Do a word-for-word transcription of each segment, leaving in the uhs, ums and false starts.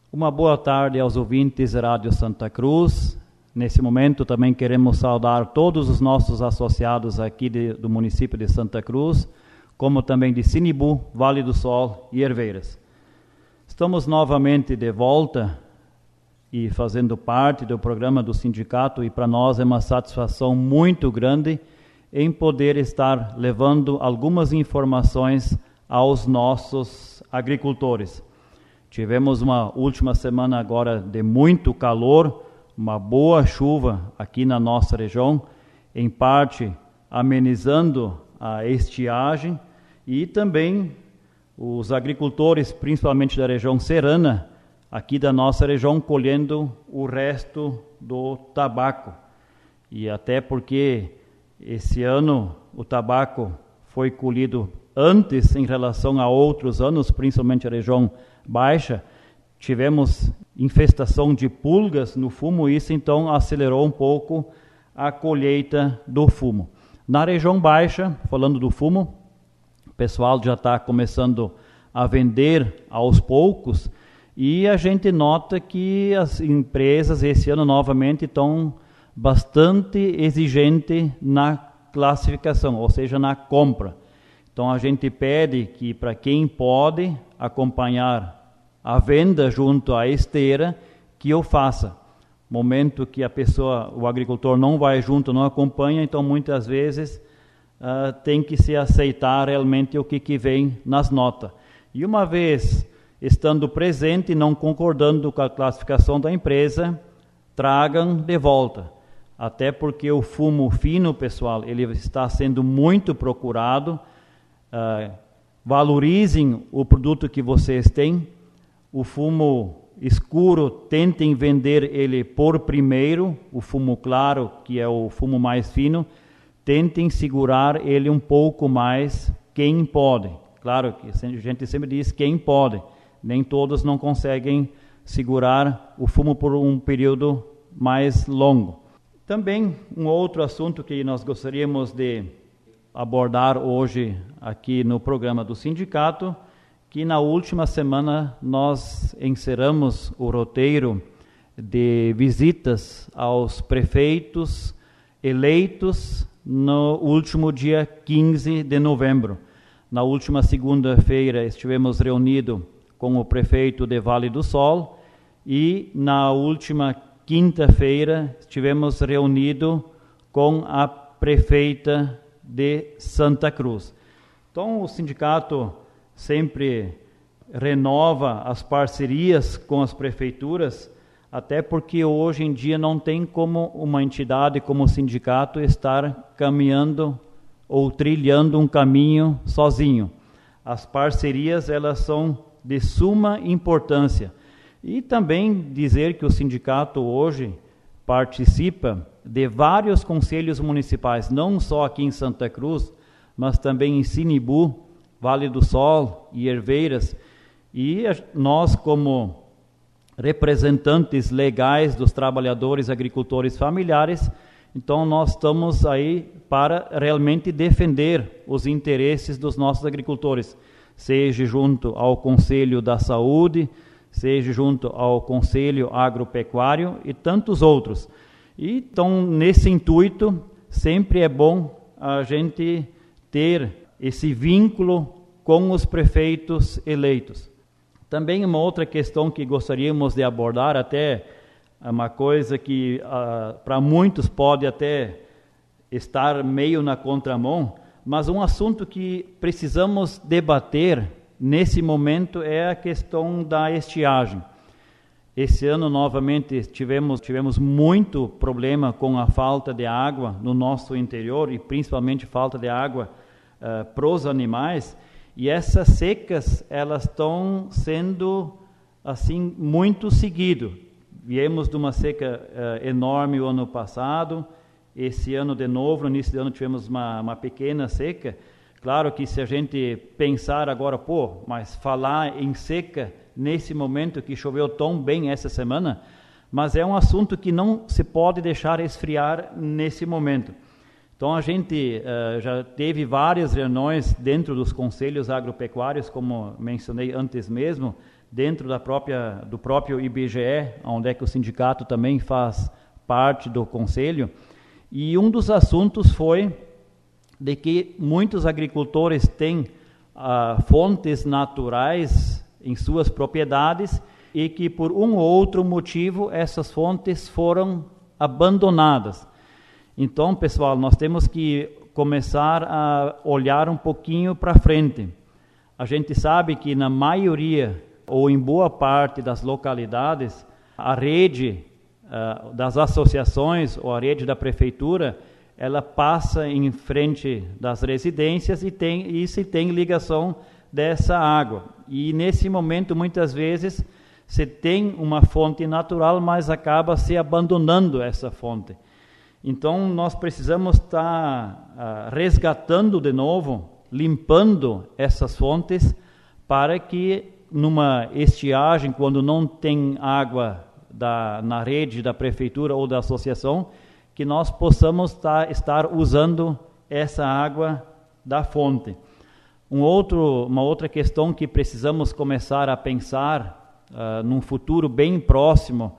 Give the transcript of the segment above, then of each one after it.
Uma boa tarde aos ouvintes da Rádio Santa Cruz. Nesse momento também queremos saudar todos os nossos associados aqui de, do município de Santa Cruz, como também de Sinibu, Vale do Sol e Herveiras. Estamos novamente de volta e fazendo parte do programa do sindicato, e para nós é uma satisfação muito grande em poder estar levando algumas informações aos nossos agricultores. Tivemos uma última semana agora de muito calor, uma boa chuva aqui na nossa região, em parte amenizando a estiagem, e também os agricultores, principalmente da região serrana, aqui da nossa região, colhendo o resto do tabaco. E até porque esse ano o tabaco foi colhido antes em relação a outros anos, principalmente a região baixa, tivemos infestação de pulgas no fumo, e isso então acelerou um pouco a colheita do fumo. Na região baixa, falando do fumo, o pessoal já está começando a vender aos poucos, e a gente nota que as empresas esse ano novamente estão bastante exigentes na classificação, ou seja, na compra. Então a gente pede que para quem pode acompanhar a venda junto à esteira, que eu faça. Momento que a pessoa, o agricultor não vai junto, não acompanha, então muitas vezes uh, tem que se aceitar realmente o que, que vem nas notas. E uma vez estando presente e não concordando com a classificação da empresa, tragam de volta. Até porque o fumo fino, pessoal, ele está sendo muito procurado. Uh, valorizem o produto que vocês têm. O fumo escuro, tentem vender ele por primeiro. O fumo claro, que é o fumo mais fino, tentem segurar ele um pouco mais, quem pode. Claro que a gente sempre diz quem pode. Nem todos não conseguem segurar o fumo por um período mais longo. Também um outro assunto que nós gostaríamos de abordar hoje aqui no programa do sindicato, que na última semana nós encerramos o roteiro de visitas aos prefeitos eleitos no último dia quinze de novembro. Na última segunda-feira estivemos reunidos com o prefeito de Vale do Sol, e na última quinta-feira estivemos reunidos com a prefeita de Santa Cruz. Então o sindicato sempre renova as parcerias com as prefeituras, até porque hoje em dia não tem como uma entidade como o sindicato estar caminhando ou trilhando um caminho sozinho. As parcerias, elas são de suma importância. E também dizer que o sindicato hoje participa de vários conselhos municipais, não só aqui em Santa Cruz, mas também em Sinibu, Vale do Sol e Herveiras, e nós, como representantes legais dos trabalhadores agricultores familiares, então nós estamos aí para realmente defender os interesses dos nossos agricultores, seja junto ao Conselho da Saúde, seja junto ao Conselho Agropecuário e tantos outros. E, então, nesse intuito, sempre é bom a gente ter esse vínculo com os prefeitos eleitos. Também uma outra questão que gostaríamos de abordar, até uma coisa que uh, para muitos pode até estar meio na contramão, mas um assunto que precisamos debater nesse momento é a questão da estiagem. Esse ano, novamente, tivemos, tivemos muito problema com a falta de água no nosso interior, e principalmente falta de água uh, para os animais, e essas secas, elas estão sendo, assim, muito seguido. Viemos de uma seca uh, enorme o ano passado, esse ano de novo, no início do ano tivemos uma, uma pequena seca. Claro que se a gente pensar agora, pô, mas falar em seca nesse momento que choveu tão bem essa semana, mas é um assunto que não se pode deixar esfriar nesse momento. Então a gente uh, já teve várias reuniões dentro dos conselhos agropecuários, como mencionei antes mesmo, dentro da própria, do próprio I B G E, onde é que o sindicato também faz parte do conselho, e um dos assuntos foi de que muitos agricultores têm uh, fontes naturais em suas propriedades e que por um ou outro motivo essas fontes foram abandonadas. Então, pessoal, nós temos que começar a olhar um pouquinho para frente. A gente sabe que na maioria, ou em boa parte das localidades, a rede uh, das associações ou a rede da prefeitura, ela passa em frente das residências e, tem, e se tem ligação dessa água. E nesse momento, muitas vezes, se tem uma fonte natural, mas acaba se abandonando essa fonte. Então, nós precisamos estar uh, resgatando de novo, limpando essas fontes, para que numa estiagem, quando não tem água da, na rede da prefeitura ou da associação, que nós possamos tá, estar usando essa água da fonte. Um outro, uma outra questão que precisamos começar a pensar uh, num futuro bem próximo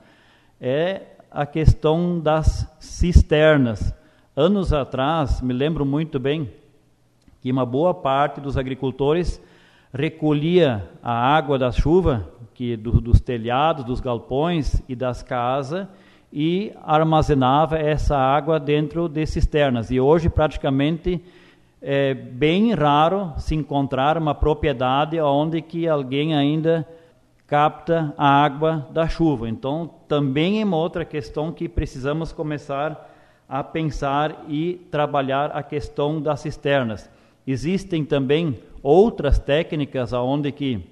é a questão das cisternas. Anos atrás, me lembro muito bem que uma boa parte dos agricultores recolhia a água da chuva, que do, dos telhados, dos galpões e das casas, e armazenava essa água dentro de cisternas. E hoje, praticamente, é bem raro se encontrar uma propriedade onde que alguém ainda capta a água da chuva. Então, também é uma outra questão que precisamos começar a pensar e trabalhar a questão das cisternas. Existem também outras técnicas onde que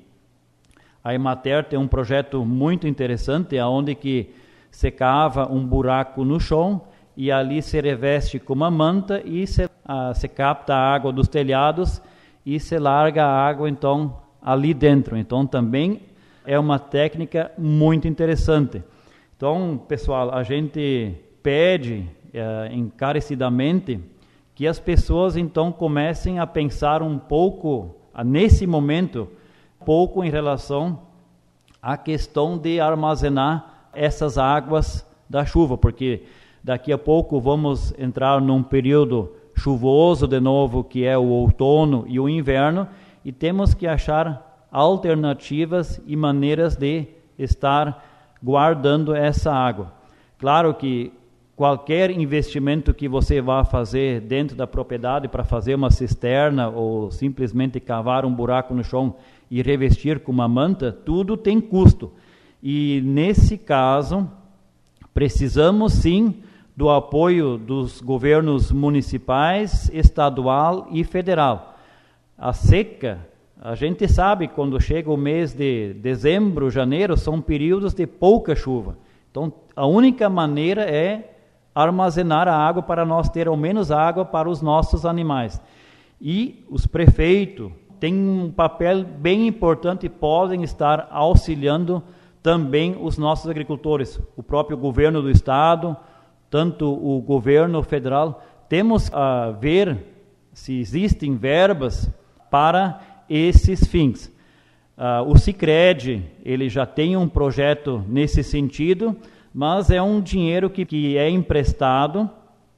a Emater tem um projeto muito interessante, onde que se cava um buraco no chão e ali se reveste com uma manta e se, ah, se capta a água dos telhados e se larga a água então ali dentro. Então, também é uma técnica muito interessante. Então, pessoal, a gente pede eh, encarecidamente que as pessoas então comecem a pensar um pouco, nesse momento, um pouco em relação à questão de armazenar essas águas da chuva, porque daqui a pouco vamos entrar num período chuvoso de novo, que é o outono e o inverno, e temos que achar alternativas e maneiras de estar guardando essa água. Claro que qualquer investimento que você vá fazer dentro da propriedade para fazer uma cisterna ou simplesmente cavar um buraco no chão e revestir com uma manta, tudo tem custo. E nesse caso, precisamos sim do apoio dos governos municipais, estadual e federal. A seca, a gente sabe, quando chega o mês de dezembro, janeiro, são períodos de pouca chuva. Então, a única maneira é armazenar a água para nós ter ao menos água para os nossos animais. E os prefeitos têm um papel bem importante e podem estar auxiliando também os nossos agricultores. O próprio governo do estado, tanto o governo federal, temos a ver se existem verbas para esses fins. Uh, o Sicredi, ele já tem um projeto nesse sentido, mas é um dinheiro que, que é emprestado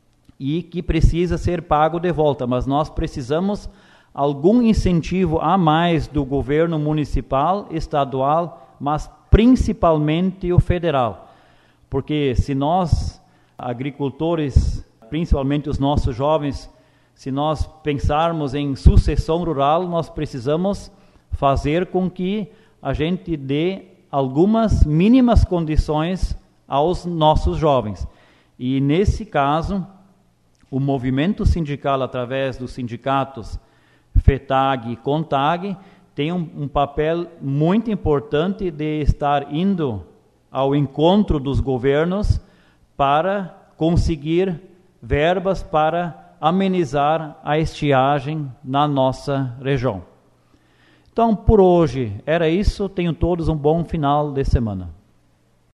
e que precisa ser pago de volta. Mas nós precisamos algum incentivo a mais do governo municipal, estadual, mas principalmente o federal. Porque se nós, agricultores, principalmente os nossos jovens, se nós pensarmos em sucessão rural, nós precisamos fazer com que a gente dê algumas mínimas condições aos nossos jovens. E nesse caso, o movimento sindical, através dos sindicatos FETAG e CONTAG, tem um, um papel muito importante de estar indo ao encontro dos governos para conseguir verbas para amenizar a estiagem na nossa região. Então, por hoje, era isso. Tenham todos um bom final de semana.